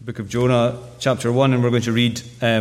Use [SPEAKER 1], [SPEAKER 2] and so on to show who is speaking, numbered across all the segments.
[SPEAKER 1] The book of Jonah, chapter 1, and we're going to read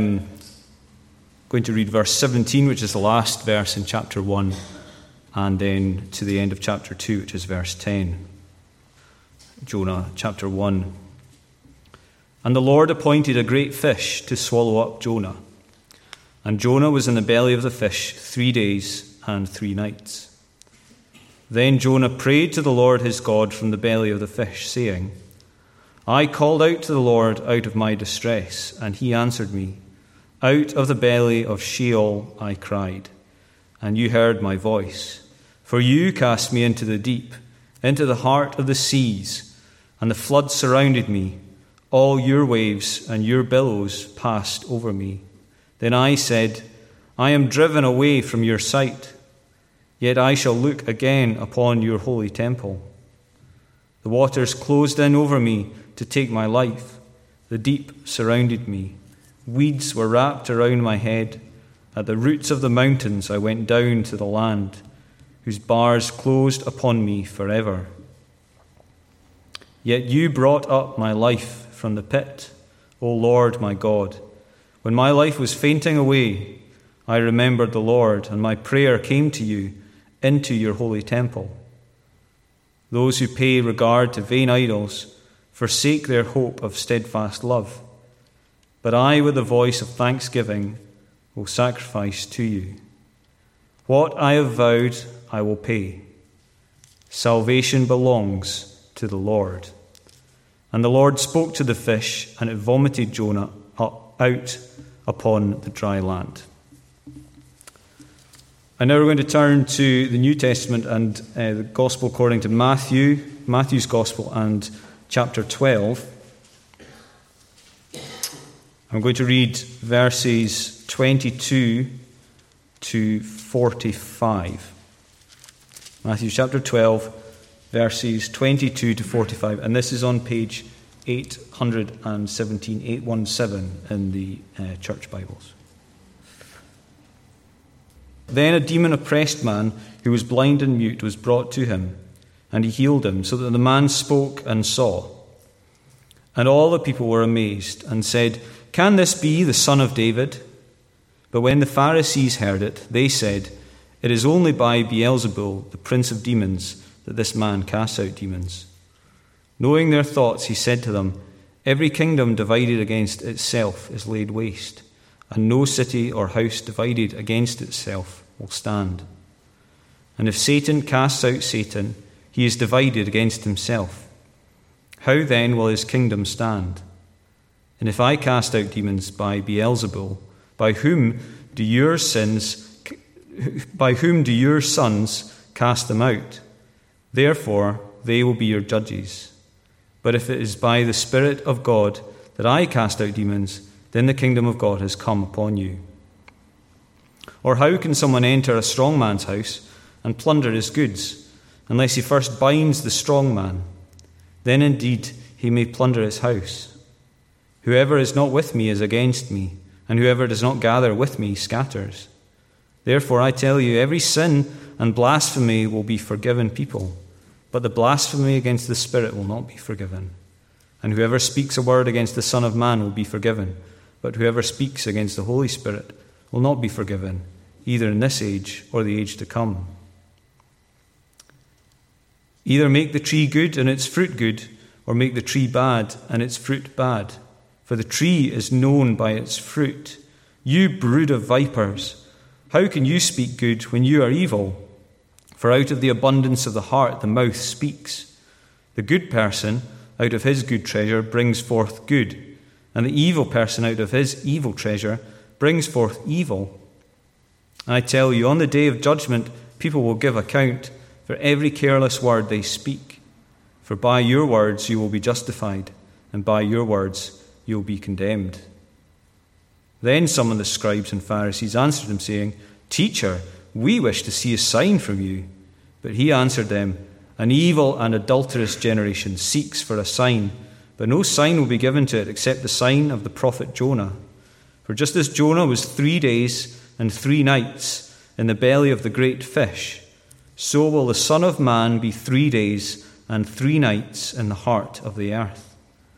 [SPEAKER 1] verse 17, which is the last verse in chapter 1, and then to the end of chapter 2, which is verse 10. Jonah, chapter 1. And the Lord appointed a great fish to swallow up Jonah. And Jonah was in the belly of the fish 3 days and 3 nights. Then Jonah prayed to the Lord his God from the belly of the fish, saying, I called out to the Lord out of my distress, and he answered me. Out of the belly of Sheol I cried, and you heard my voice. For you cast me into the deep, into the heart of the seas, and the flood surrounded me. All your waves and your billows passed over me. Then I said, I am driven away from your sight, yet I shall look again upon your holy temple. The waters closed in over me to take my life. The deep surrounded me. Weeds were wrapped around my head. At the roots of the mountains I went down to the land, whose bars closed upon me forever. Yet you brought up my life from the pit, O Lord my God. When my life was fainting away, I remembered the Lord, and my prayer came to you into your holy temple. Those who pay regard to vain idols forsake their hope of steadfast love. But I, with a voice of thanksgiving, will sacrifice to you. What I have vowed, I will pay. Salvation belongs to the Lord. And the Lord spoke to the fish, and it vomited Jonah out upon the dry land. And now we're going to turn to the New Testament and the Gospel according to Matthew's Gospel, and chapter 12. I'm going to read verses 22 to 45. Matthew chapter 12, verses 22 to 45. And this is on page 817 in the church Bibles. Then a demon-oppressed man who was blind and mute was brought to him, and he healed him, so that the man spoke and saw. And all the people were amazed and said, Can this be the son of David? But when the Pharisees heard it, they said, It is only by Beelzebul, the prince of demons, that this man casts out demons. Knowing their thoughts, he said to them, Every kingdom divided against itself is laid waste, and no city or house divided against itself will stand. And if Satan casts out Satan, he is divided against himself. How then will his kingdom stand? And if I cast out demons by Beelzebul, by whom do your sons cast them out? Therefore they will be your judges. But if it is by the Spirit of God that I cast out demons, then the kingdom of God has come upon you. Or how can someone enter a strong man's house and plunder his goods, unless he first binds the strong man? Then indeed he may plunder his house. Whoever is not with me is against me, and whoever does not gather with me scatters. Therefore I tell you, every sin and blasphemy will be forgiven people, but the blasphemy against the Spirit will not be forgiven. And whoever speaks a word against the Son of Man will be forgiven, but whoever speaks against the Holy Spirit will not be forgiven, either in this age or the age to come. Either make the tree good and its fruit good, or make the tree bad and its fruit bad. For the tree is known by its fruit. You brood of vipers, how can you speak good when you are evil? For out of the abundance of the heart the mouth speaks. The good person out of his good treasure brings forth good, and the evil person out of his evil treasure brings forth evil. I tell you, on the day of judgment, people will give account for every careless word they speak. For by your words you will be justified, and by your words you will be condemned. Then some of the scribes and Pharisees answered him, saying, Teacher, we wish to see a sign from you. But he answered them, An evil and adulterous generation seeks for a sign, but no sign will be given to it except the sign of the prophet Jonah. For just as Jonah was 3 days and 3 nights in the belly of the great fish, so will the Son of Man be 3 days and 3 nights in the heart of the earth.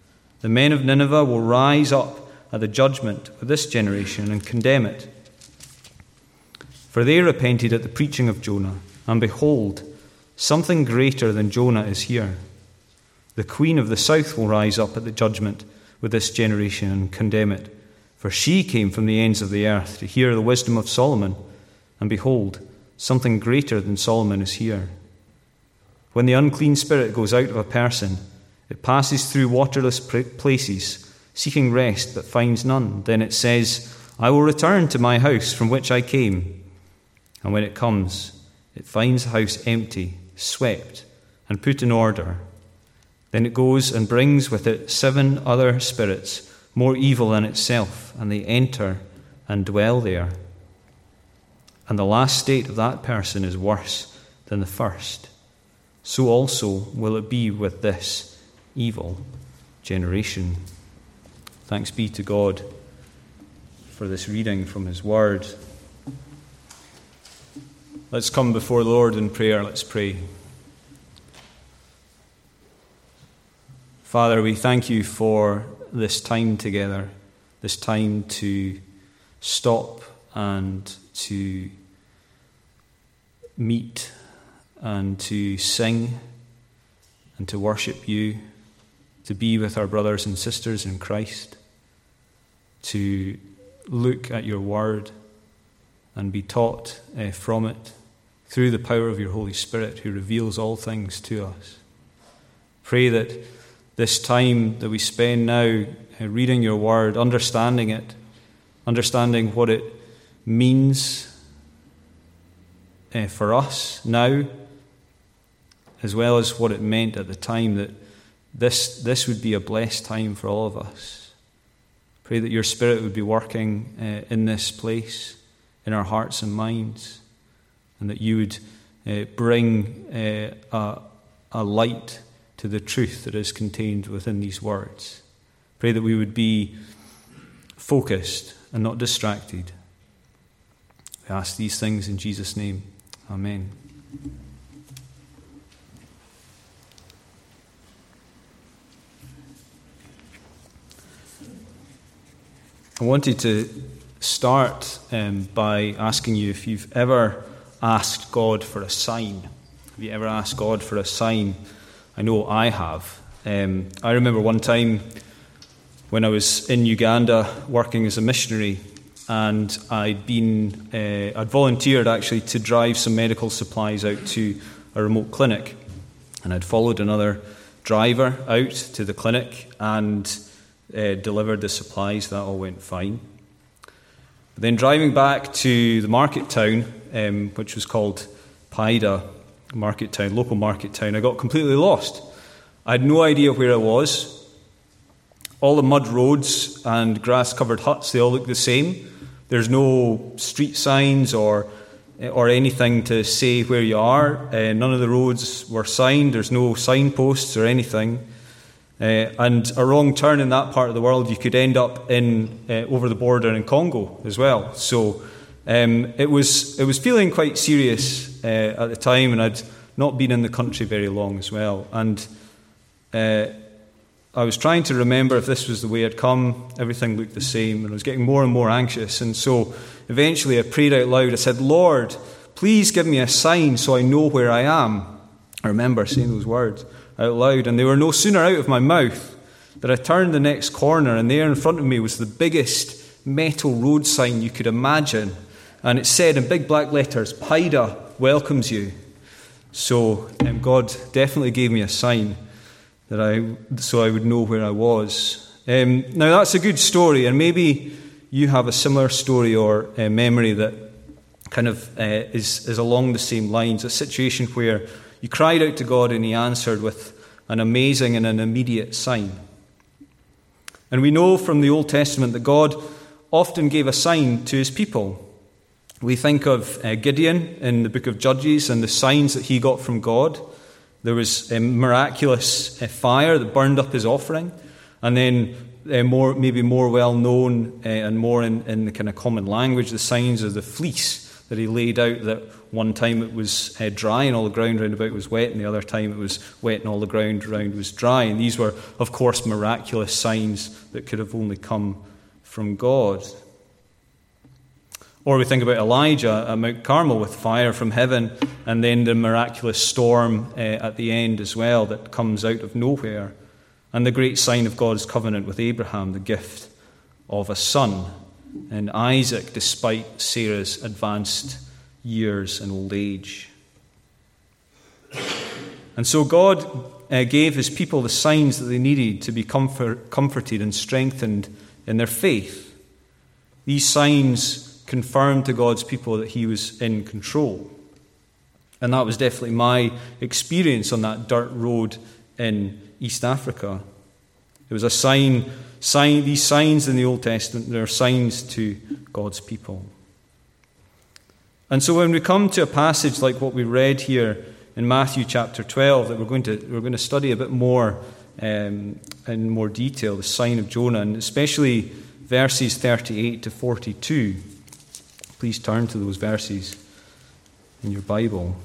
[SPEAKER 1] The men of Nineveh will rise up at the judgment with this generation and condemn it. For they repented at the preaching of Jonah, and behold, something greater than Jonah is here. The queen of the south will rise up at the judgment with this generation and condemn it. For she came from the ends of the earth to hear the wisdom of Solomon, and behold, something greater than Solomon is here. When the unclean spirit goes out of a person, it passes through waterless places, seeking rest but finds none. Then it says, I will return to my house from which I came. And when it comes, it finds the house empty, swept, and put in order. Then it goes and brings with it 7 other spirits, more evil than itself, and they enter and dwell there. And the last state of that person is worse than the first. So also will it be with this evil generation. Thanks be to God for this reading from his word. Let's come before the Lord in prayer. Let's pray. Father, we thank you for this time together, this time to stop and to meet and to sing and to worship you, to be with our brothers and sisters in Christ, to look at your word and be taught from it through the power of your Holy Spirit, who reveals all things to us. Pray that this time that we spend now reading your word, understanding it, understanding what it means for us now, as well as what it meant at the time, that this would be a blessed time for all of us. Pray that your Spirit would be working in this place, in our hearts and minds, and that you would bring a light to the truth that is contained within these words. Pray that we would be focused and not distracted. We ask these things in Jesus' name. Amen. I wanted to start by asking you if you've ever asked God for a sign. Have you ever asked God for a sign? I know I have. I remember one time when I was in Uganda working as a missionary, and I'd volunteered actually to drive some medical supplies out to a remote clinic, and I'd followed another driver out to the clinic and delivered the supplies. That all went fine. But then driving back to the market town, which was called Paida market town, local market town, I got completely lost. I had no idea where I was. All the mud roads and grass-covered huts, they all look the same. There's no street signs or anything to say where you are. None of the roads were signed. There's no signposts or anything. And a wrong turn in that part of the world, you could end up over the border in Congo as well. So it was feeling quite serious at the time, and I'd not been in the country very long as well. And I was trying to remember if this was the way I'd come. Everything looked the same, and I was getting more and more anxious. And so eventually I prayed out loud. I said, Lord, please give me a sign so I know where I am. I remember saying those words out loud, and they were no sooner out of my mouth that I turned the next corner, and there in front of me was the biggest metal road sign you could imagine. And it said in big black letters, Paida welcomes you. So God definitely gave me a sign so I would know where I was. Now that's a good story, and maybe you have a similar story or memory that kind of is along the same lines, a situation where you cried out to God and he answered with an amazing and an immediate sign. And we know from the Old Testament that God often gave a sign to his people. We think of Gideon in the book of Judges and the signs that he got from God. There was a miraculous fire that burned up his offering. And then maybe more well known and more in the kind of common language, the signs of the fleece that he laid out, that one time it was dry and all the ground round about was wet, and the other time it was wet and all the ground round was dry. And these were, of course, miraculous signs that could have only come from God. Or we think about Elijah at Mount Carmel with fire from heaven, and then the miraculous storm at the end as well that comes out of nowhere. And the great sign of God's covenant with Abraham, the gift of a son, and Isaac, despite Sarah's advanced years and old age. And so God gave his people the signs that they needed to be comforted and strengthened in their faith. These signs confirmed to God's people that he was in control. And that was definitely my experience on that dirt road in East Africa. It was a sign. These signs in the Old Testament, they're signs to God's people. And so when we come to a passage like what we read here in Matthew chapter 12, that we're going to study a bit more in more detail, the sign of Jonah, and especially verses 38 to 42. Please turn to those verses in your Bible.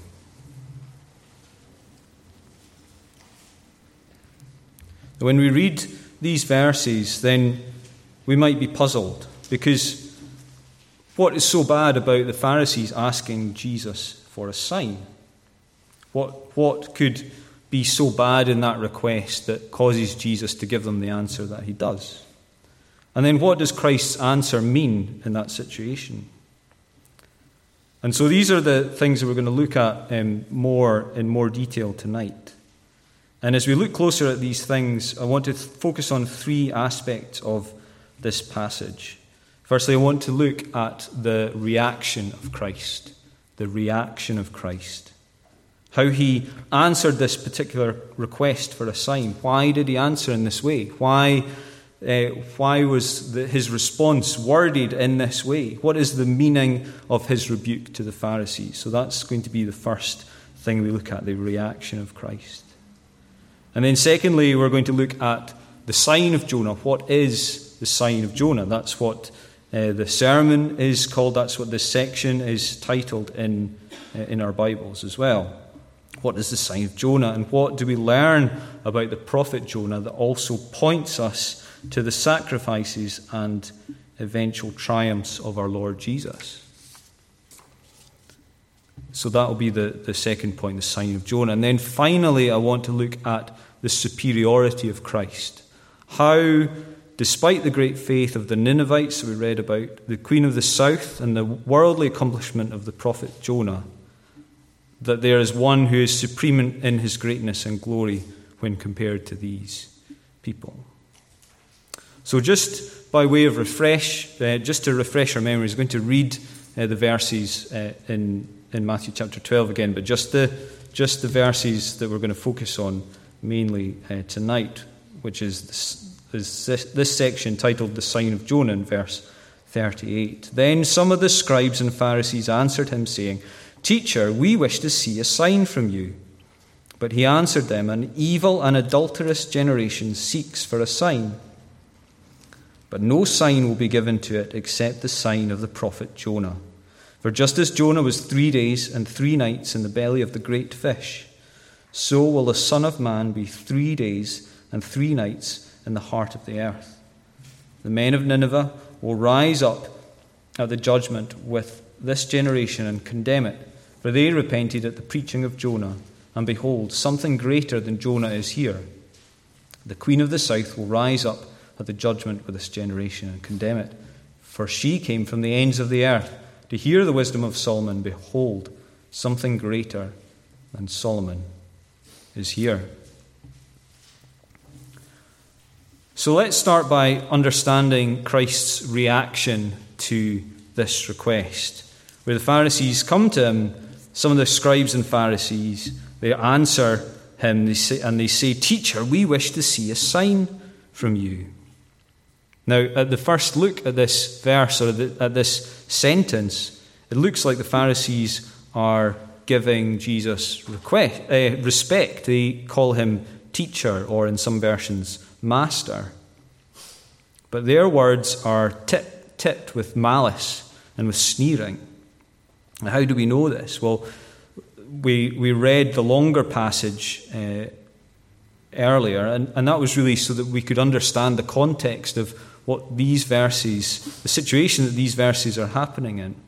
[SPEAKER 1] When we read these verses, then we might be puzzled, because what is so bad about the Pharisees asking Jesus for a sign? What could be so bad in that request that causes Jesus to give them the answer that he does? And then what does Christ's answer mean in that situation? And so these are the things that we're going to look at in more detail tonight. And as we look closer at these things, I want to focus on three aspects of this passage. Firstly, I want to look at the reaction of Christ. The reaction of Christ. How he answered this particular request for a sign. Why did he answer in this way? Why was his response worded in this way? What is the meaning of his rebuke to the Pharisees? So that's going to be the first thing we look at, the reaction of Christ. And then secondly, we're going to look at the sign of Jonah. What is the sign of Jonah? That's what the sermon is called. That's what this section is titled in our Bibles as well. What is the sign of Jonah? And what do we learn about the prophet Jonah that also points us to the sacrifices and eventual triumphs of our Lord Jesus? So that will be the second point, the sign of Jonah. And then finally, I want to look at the superiority of Christ. How, despite the great faith of the Ninevites that we read about, the queen of the south, and the worldly accomplishment of the prophet Jonah, that there is one who is supreme in his greatness and glory when compared to these people. So just by way of just to refresh our memories, I'm going to read the verses in Matthew chapter 12 again, but just the verses that we're going to focus on mainly tonight, which is this section titled The Sign of Jonah in verse 38. Then some of the scribes and Pharisees answered him, saying, "Teacher, we wish to see a sign from you." But he answered them, "An evil and adulterous generation seeks for a sign. But no sign will be given to it except the sign of the prophet Jonah. For just as Jonah was 3 days and 3 nights in the belly of the great fish, so will the Son of Man be 3 days and 3 nights in the heart of the earth. The men of Nineveh will rise up at the judgment with this generation and condemn it, for they repented at the preaching of Jonah, and behold, something greater than Jonah is here. The queen of the south will rise up at the judgment with this generation and condemn it, for she came from the ends of the earth to hear the wisdom of Solomon. Behold, something greater than Solomon is here." So let's start by understanding Christ's reaction to this request. Where the Pharisees come to him, some of the scribes and Pharisees, they answer him and they say, "Teacher, we wish to see a sign from you." Now, at the first look at this verse, or at this sentence, it looks like the Pharisees are giving Jesus respect. They call him teacher, or in some versions, master. But their words are tipped with malice and with sneering. How do we know this? Well, we read the longer passage earlier, and that was really so that we could understand the context of what these verses, the situation that these verses are happening in.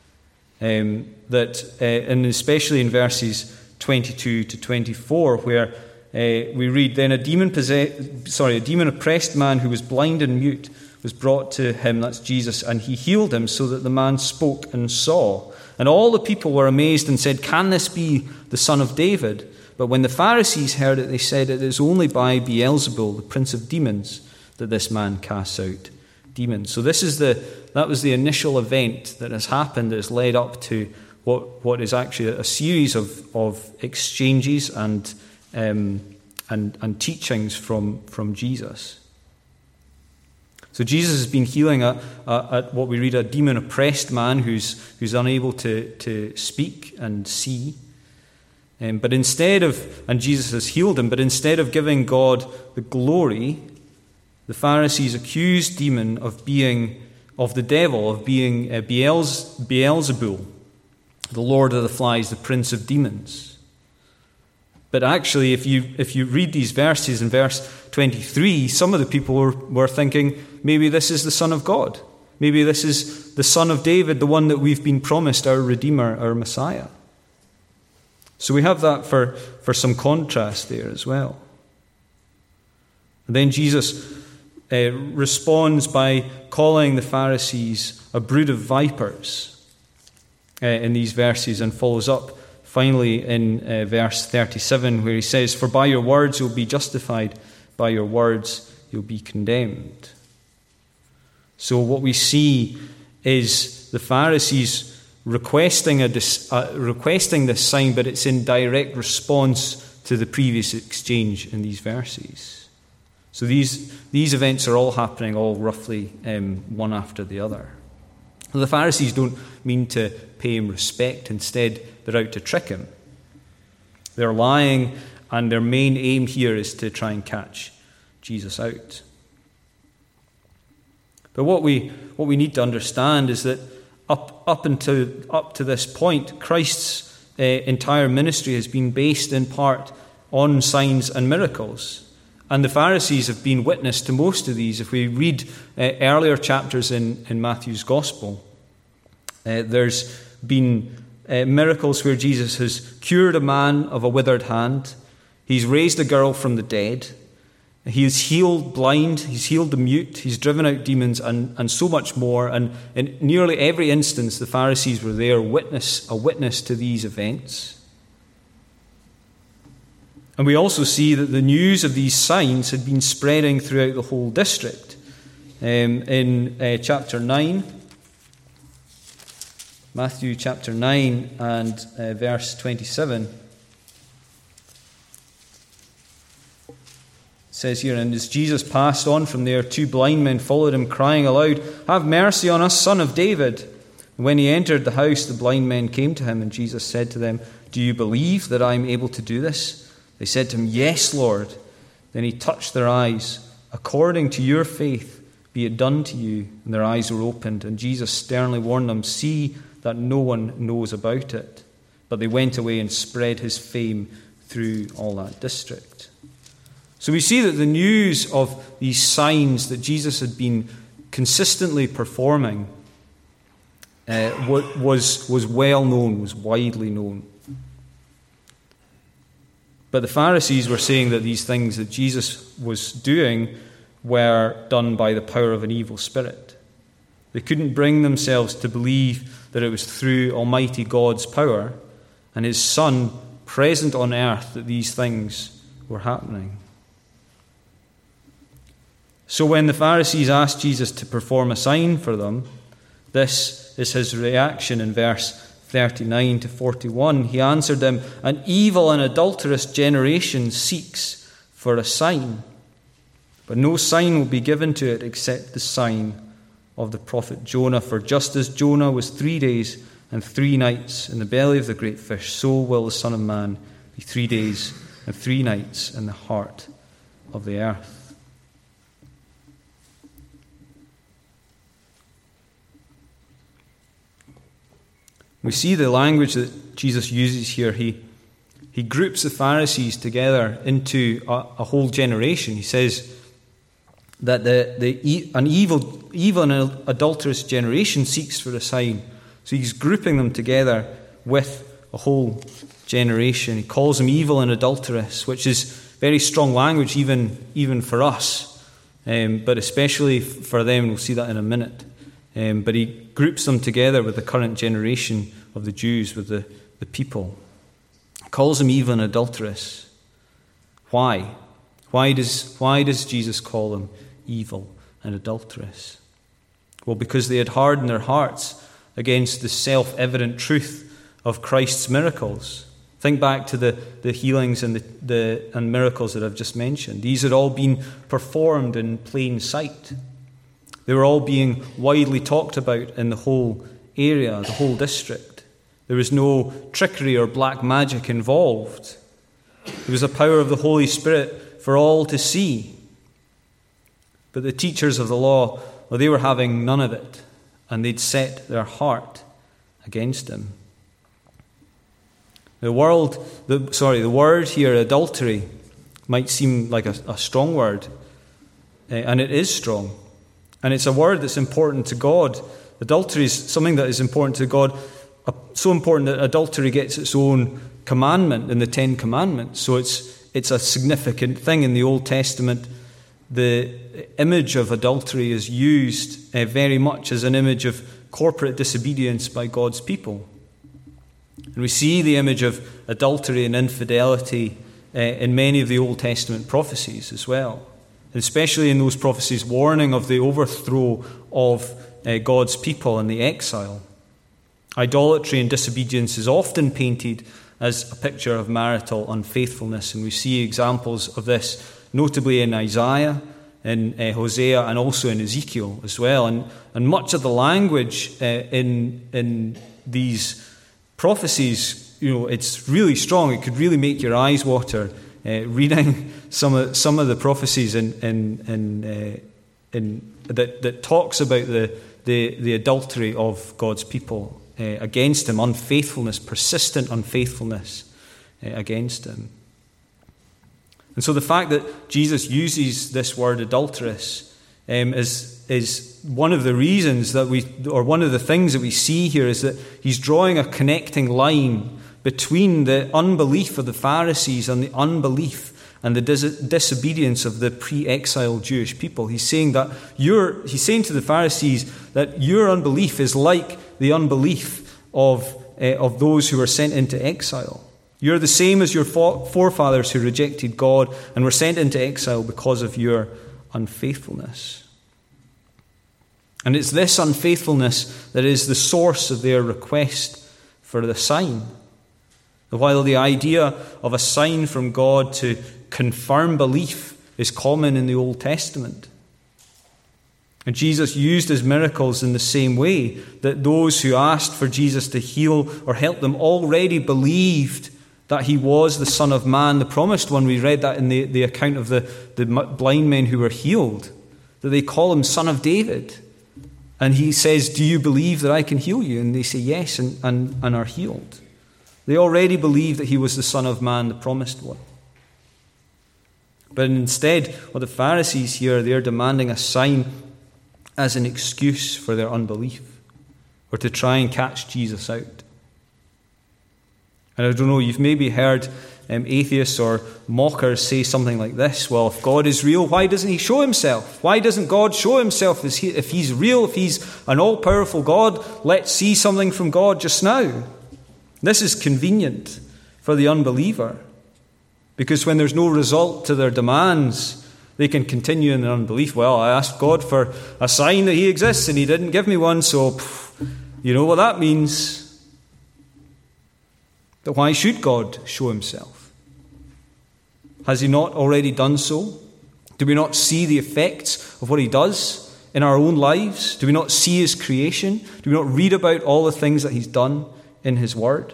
[SPEAKER 1] And especially in verses 22 to 24, where we read, "Then a demon-oppressed man who was blind and mute was brought to him," that's Jesus, "and he healed him so that the man spoke and saw. And all the people were amazed and said, 'Can this be the son of David?' But when the Pharisees heard it, they said, 'It is only by Beelzebul, the prince of demons, that this man casts out demons.'" So that was the initial event that has happened that has led up to what is actually a series of exchanges and teachings from Jesus. So Jesus has been healing what we read, a demon-oppressed man who's unable to speak and see. And Jesus has healed him, but instead of giving God the glory, the Pharisees accused demon of being Beelzebul, the Lord of the Flies, the prince of demons. But actually, if you read these verses in verse 23, some of the people were thinking, maybe this is the Son of God. Maybe this is the Son of David, the one that we've been promised, our Redeemer, our Messiah. So we have that for some contrast there as well. And then Jesus responds by calling the Pharisees a brood of vipers in these verses, and follows up finally in verse 37, where he says, "For by your words you'll be justified, by your words you'll be condemned." So what we see is the Pharisees requesting this sign, but it's in direct response to the previous exchange in these verses. So these events are all happening all roughly one after the other. The Pharisees don't mean to pay him respect. Instead, they're out to trick him. They're lying, and their main aim here is to try and catch Jesus out. But what we need to understand is that up to this point, Christ's entire ministry has been based in part on signs and miracles. And the Pharisees have been witness to most of these. If we read earlier chapters in Matthew's Gospel, there's been miracles where Jesus has cured a man of a withered hand. He's raised a girl from the dead. He has healed blind. He's healed the mute. He's driven out demons and so much more. And in nearly every instance, the Pharisees were there, a witness to these events. And we also see that the news of these signs had been spreading throughout the whole district. In chapter 9, Matthew chapter 9 and verse 27, it says here, "And as Jesus passed on from there, 2 blind men followed him, crying aloud, 'Have mercy on us, Son of David.' And when he entered the house, the blind men came to him, and Jesus said to them, 'Do you believe that I am able to do this?' They said to him, 'Yes, Lord.' Then he touched their eyes. 'According to your faith, be it done to you.' And their eyes were opened, and Jesus sternly warned them, 'See that no one knows about it.' But they went away and spread his fame through all that district." So we see that the news of these signs that Jesus had been consistently performing was well known, was widely known. But the Pharisees were saying that these things that Jesus was doing were done by the power of an evil spirit. They couldn't bring themselves to believe that it was through Almighty God's power and his Son present on earth that these things were happening. So when the Pharisees asked Jesus to perform a sign for them, this is his reaction in verse 39 to 41. He answered them, "An evil and adulterous generation seeks for a sign, but no sign will be given to it except the sign of the prophet Jonah. For just as Jonah was 3 days and 3 nights in the belly of the great fish, so will the Son of Man be 3 days and 3 nights in the heart of the earth." We see the language that Jesus uses here. He groups the Pharisees together into a whole generation. He says that an evil and adulterous generation seeks for a sign. So he's grouping them together with a whole generation. He calls them evil and adulterous, which is very strong language even for us, but especially for them. We'll see that in a minute. But he groups them together with the current generation of the Jews, with the people. He calls them evil and adulterous. Why? Why does Jesus call them evil and adulterous? Well, because they had hardened their hearts against the self-evident truth of Christ's miracles. Think back to the healings and the miracles that I've just mentioned. These had all been performed in plain sight. They were all being widely talked about in the whole area, the whole district. There was no trickery or black magic involved. There was the power of the Holy Spirit for all to see. But the teachers of the law, well, they were having none of it, and they'd set their heart against him. The word here, adultery, might seem like a strong word, and it is strong. And it's a word that's important to God. Adultery is something that is important to God, so important that adultery gets its own commandment in the Ten Commandments. So it's a significant thing in the Old Testament. The image of adultery is used very much as an image of corporate disobedience by God's people. And we see the image of adultery and infidelity in many of the Old Testament prophecies as well, especially in those prophecies warning of the overthrow of God's people and the exile. Idolatry and disobedience is often painted as a picture of marital unfaithfulness, and we see examples of this notably in Isaiah, in Hosea, and also in Ezekiel as well. And much of the language in these prophecies, it's really strong. It could really make your eyes water reading some of the prophecies that talks about the adultery of God's people against him, unfaithfulness, persistent unfaithfulness against him. And so the fact that Jesus uses this word adulterous is one of the reasons one of the things that we see here is that he's drawing a connecting line between the unbelief of the Pharisees and the unbelief and the disobedience of the pre-exile Jewish people. He's saying to the Pharisees that your unbelief is like the unbelief of those who were sent into exile. You're the same as your forefathers who rejected God and were sent into exile because of your unfaithfulness. And it's this unfaithfulness that is the source of their request for the sign. While the idea of a sign from God to confirm belief is common in the Old Testament, and Jesus used his miracles in the same way, that those who asked for Jesus to heal or help them already believed that he was the Son of Man, the promised one. We read that in the account of the blind men who were healed, that they call him Son of David. And he says, do you believe that I can heal you? And they say yes, and are healed. They already believed that he was the Son of Man, the promised one. But instead, what the Pharisees here, they're demanding a sign as an excuse for their unbelief, or to try and catch Jesus out. And I don't know, you've maybe heard atheists or mockers say something like this: well, if God is real, why doesn't he show himself? Why doesn't God show himself? If he's real, if he's an all-powerful God, let's see something from God just now. This is convenient for the unbeliever, because when there's no result to their demands, they can continue in their unbelief. Well, I asked God for a sign that he exists and he didn't give me one, so you know what that means. But why should God show himself? Has he not already done so? Do we not see the effects of what he does in our own lives? Do we not see his creation? Do we not read about all the things that he's done in his word?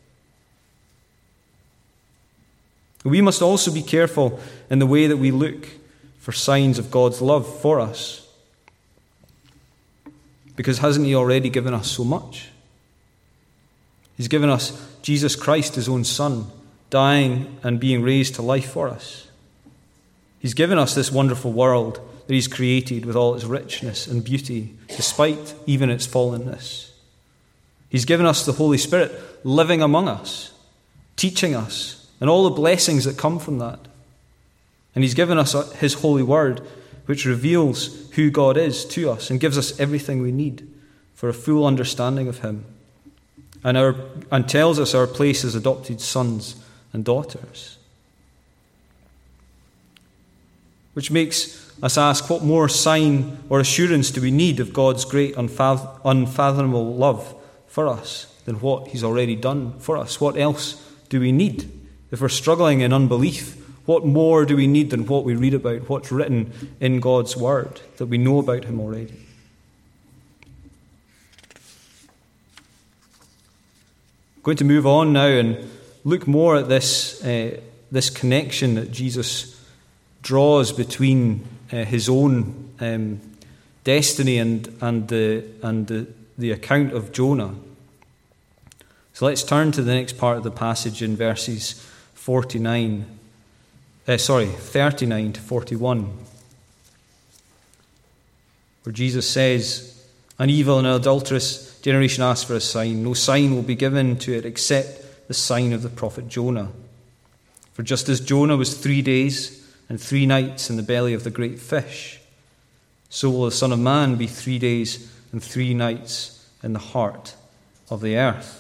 [SPEAKER 1] We must also be careful in the way that we look for signs of God's love for us. Because hasn't he already given us so much? He's given us Jesus Christ, his own Son, dying and being raised to life for us. He's given us this wonderful world that he's created with all its richness and beauty, despite even its fallenness. He's given us the Holy Spirit living among us, teaching us, and all the blessings that come from that. And he's given us his holy word, which reveals who God is to us and gives us everything we need for a full understanding of him, and tells us our place as adopted sons and daughters. Which makes us ask, what more sign or assurance do we need of God's great unfathomable love for us than what he's already done for us? What else do we need? If we're struggling in unbelief, what more do we need than what we read about, what's written in God's word, that we know about him already? I'm going to move on now and look more at this connection that Jesus draws between his own destiny and the account of Jonah. So let's turn to the next part of the passage in verses 39 to 41, where Jesus says, "An evil and adulterous generation asks for a sign. No sign will be given to it except the sign of the prophet Jonah. For just as Jonah was 3 days and 3 nights in the belly of the great fish, so will the Son of Man be 3 days and 3 nights in the heart of the earth."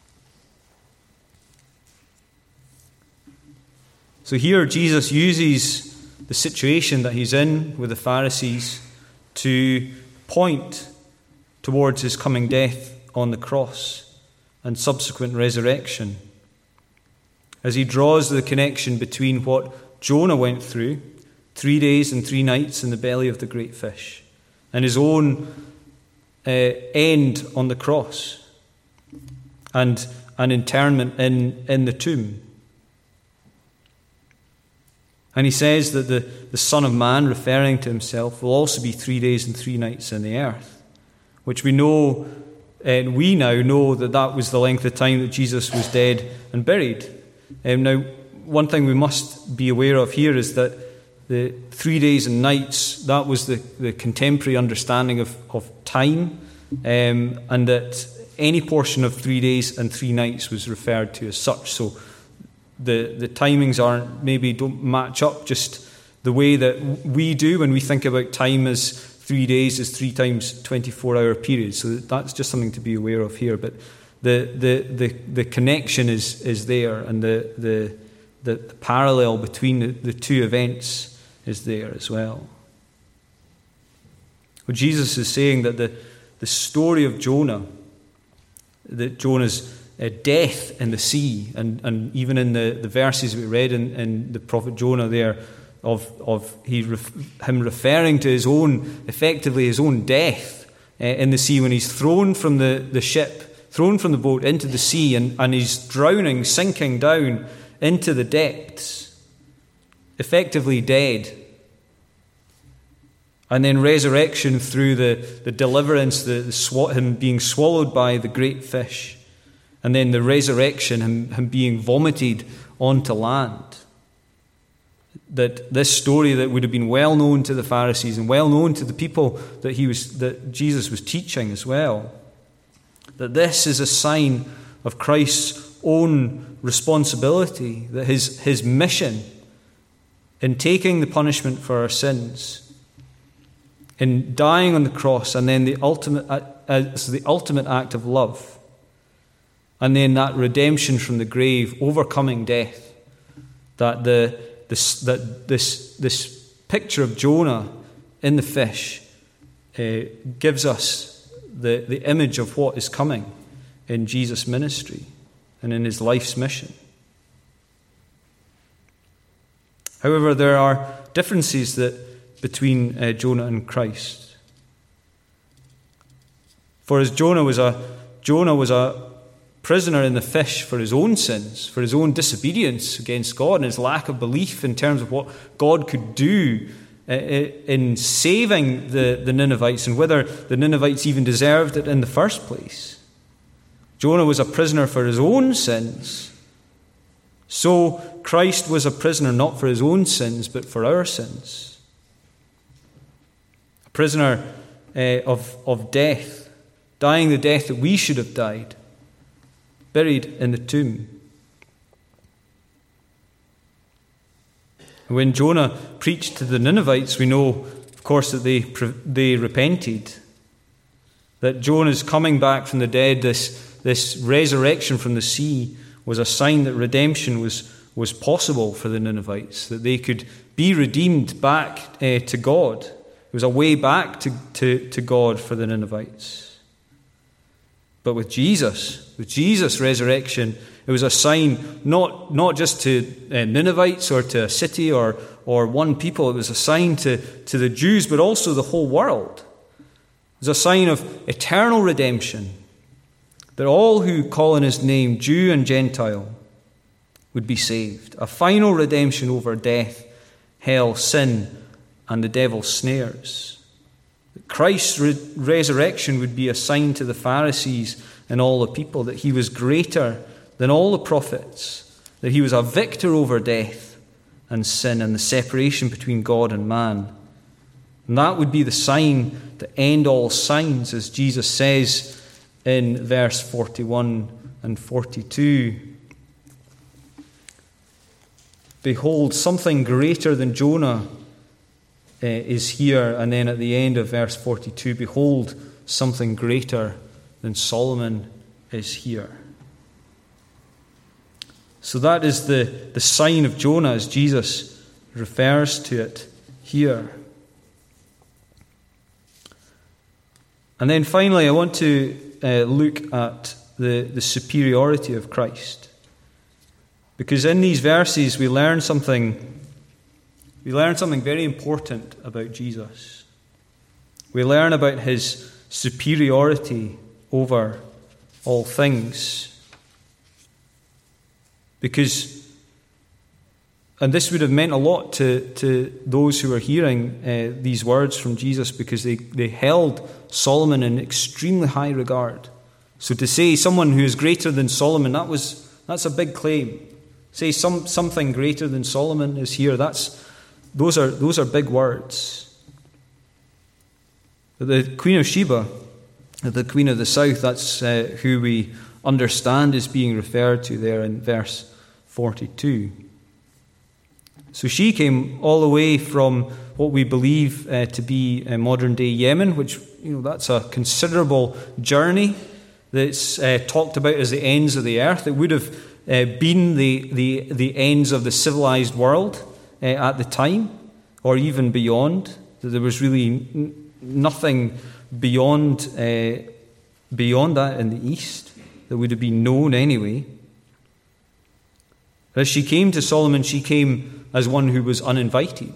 [SPEAKER 1] So here Jesus uses the situation that he's in with the Pharisees to point towards his coming death on the cross and subsequent resurrection, as he draws the connection between what Jonah went through, 3 days and 3 nights in the belly of the great fish, and his own end on the cross and an internment in the tomb. And he says that the Son of Man, referring to himself, will also be 3 days and 3 nights in the earth, which we know, and we now know that was the length of time that Jesus was dead and buried. Now, one thing we must be aware of here is that the 3 days and nights, that was the contemporary understanding of time, and that any portion of 3 days and 3 nights was referred to as such. So the timings don't match up just the way that we do when we think about time as 3 days is 3 times 24-hour periods. So that's just something to be aware of here. But the connection is there, and the parallel between the two events is there as well. Well, Jesus is saying that the story of Jonah, that Jonah's death in the sea, and even in the verses we read in the prophet Jonah there, of him referring to his own death in the sea when he's thrown from the ship, thrown from the boat into the sea, and he's drowning, sinking down into the depths, effectively dead. And then resurrection through the deliverance, him being swallowed by the great fish. And then the resurrection, him being vomited onto land. That this story that would have been well known to the Pharisees and well known to the people that Jesus was teaching as well. That this is a sign of Christ's own responsibility, that his mission in taking the punishment for our sins, in dying on the cross, and then the ultimate act of love. And then that redemption from the grave, overcoming death. That this picture of Jonah in the fish gives us the image of what is coming in Jesus' ministry and in his life's mission. However, there are differences between Jonah and Christ. For as Jonah was a prisoner in the fish for his own sins, for his own disobedience against God and his lack of belief in terms of what God could do in saving the Ninevites and whether the Ninevites even deserved it in the first place. Jonah was a prisoner for his own sins. So Christ was a prisoner not for his own sins, but for our sins. A prisoner of death, dying the death that we should have died, buried in the tomb. When Jonah preached to the Ninevites, we know, of course, that they repented. That Jonah's coming back from the dead, this resurrection from the sea, was a sign that redemption was possible for the Ninevites, that they could be redeemed back to God. It was a way back to God for the Ninevites. But with Jesus' resurrection, it was a sign not just to Ninevites or to a city or one people. It was a sign to the Jews, but also the whole world. It was a sign of eternal redemption, that all who call on his name, Jew and Gentile, would be saved. A final redemption over death, hell, sin, and the devil's snares. That Christ's resurrection would be a sign to the Pharisees and all the people that he was greater than all the prophets, that he was a victor over death and sin and the separation between God and man. And that would be the sign to end all signs, as Jesus says in verse 41 and 42. Behold, something greater than Jonah is here. And then at the end of verse 42, behold, something greater than Solomon is here. So that is the sign of Jonah as Jesus refers to it here. And then finally, I want to look at the superiority of Christ. Because in these verses we learn something very important about Jesus. We learn about his superiority over all things. Because, and this would have meant a lot to those who were hearing these words from Jesus, because they held Solomon in extremely high regard. So to say someone who is greater than Solomon, that's a big claim. Say something greater than Solomon is here. Those are big words. The Queen of Sheba, the Queen of the South, that's who we understand is being referred to there in verse 42. So she came all the way from what we believe to be modern-day Yemen, which, that's a considerable journey that's talked about as the ends of the earth. It would have been the ends of the civilized world at the time, or even beyond. There was really nothing beyond that in the east that would have been known anyway. As she came to Solomon, she came as one who was uninvited.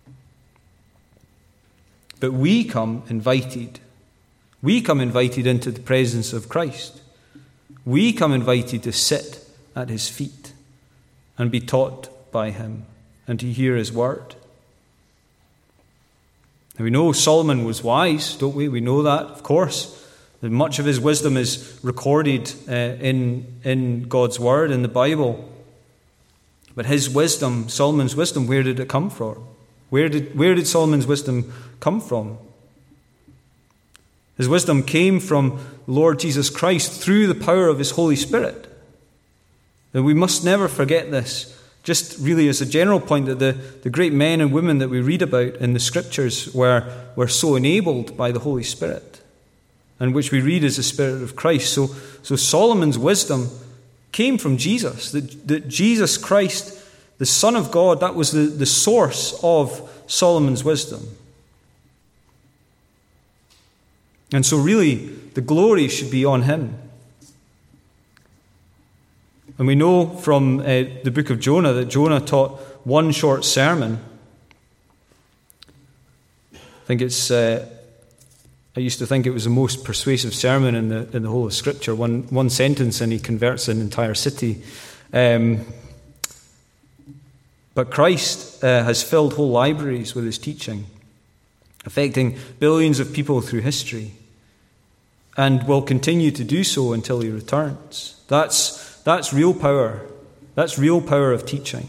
[SPEAKER 1] But we come invited. We come invited into the presence of Christ. We come invited to sit at his feet and be taught by him and to hear his word. And we know Solomon was wise, don't we? We know that, of course. That much of his wisdom is recorded in God's word, in the Bible. But his wisdom, Solomon's wisdom, where did it come from? Where did Solomon's wisdom come from? His wisdom came from the Lord Jesus Christ through the power of his Holy Spirit. And we must never forget this. Just really as a general point, that the great men and women that we read about in the Scriptures were so enabled by the Holy Spirit, and which we read as the Spirit of Christ. So Solomon's wisdom came from Jesus. That Jesus Christ, the Son of God, that was the source of Solomon's wisdom. And so really, the glory should be on him. And we know from the book of Jonah that Jonah taught one short sermon. I used to think it was the most persuasive sermon in the whole of Scripture. One sentence and he converts an entire city. But Christ has filled whole libraries with his teaching, affecting billions of people through history. and will continue to do so until he returns. That's real power. That's real power of teaching.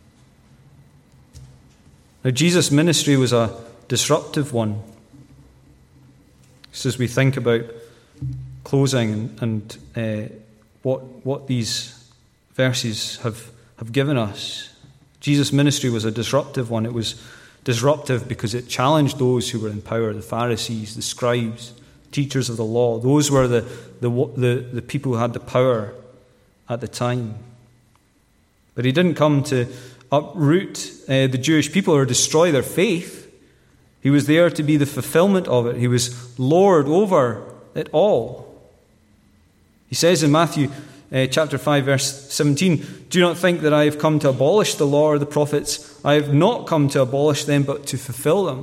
[SPEAKER 1] Now, Jesus' ministry was a disruptive one. Just as we think about closing and what these verses have given us, Jesus' ministry was a disruptive one. It was disruptive because it challenged those who were in power, the Pharisees, the scribes, teachers of the law. Those were the people who had the power at the time. But he didn't come to uproot the Jewish people or destroy their faith. He was there to be the fulfillment of it. He was Lord over it all. He says in Matthew chapter 5, verse 17, "Do not think that I have come to abolish the law or the prophets. I have not come to abolish them, but to fulfill them."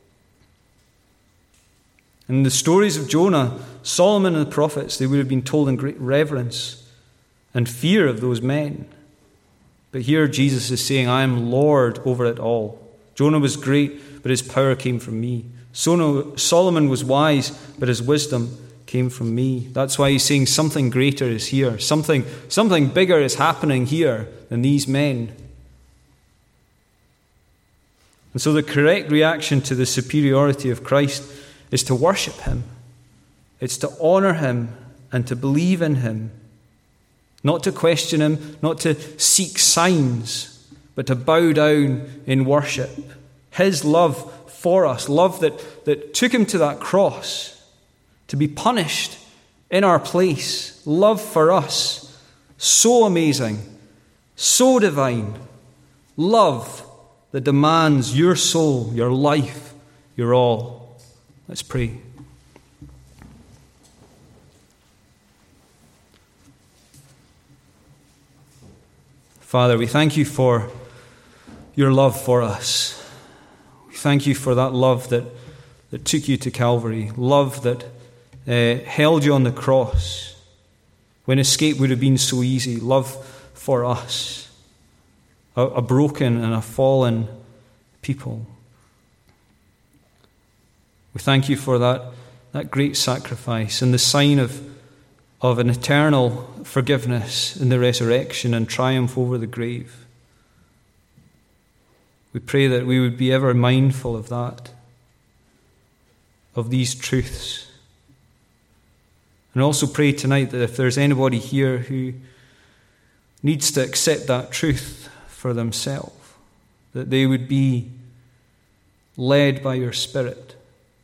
[SPEAKER 1] In the stories of Jonah, Solomon and the prophets, they would have been told in great reverence and fear of those men. But here Jesus is saying, "I am Lord over it all." Jonah was great, but his power came from me. Solomon was wise, but his wisdom came from me. That's why he's saying something greater is here. Something bigger is happening here than these men. And so the correct reaction to the superiority of Christ is to worship him. It's to honor him and to believe in him. Not to question him, not to seek signs, but to bow down in worship. His love for us, love that took him to that cross to be punished in our place. Love for us, so amazing, so divine. Love that demands your soul, your life, your all. Let's pray. Father, we thank you for your love for us. We thank you for that love that took you to Calvary, love that held you on the cross when escape would have been so easy, love for us, a broken and a fallen people. We thank you for that great sacrifice and the sign of an eternal forgiveness in the resurrection and triumph over the grave. We pray that we would be ever mindful of that, of these truths. And also pray tonight that if there's anybody here who needs to accept that truth for themselves, that they would be led by your Spirit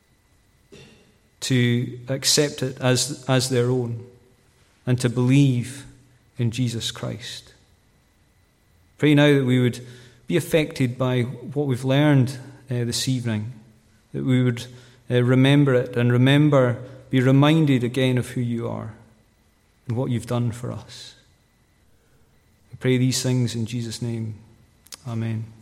[SPEAKER 1] to accept it as their own, and to believe in Jesus Christ. Pray now that we would be affected by what we've learned this evening, that we would remember it and be reminded again of who you are and what you've done for us. We pray these things in Jesus' name. Amen.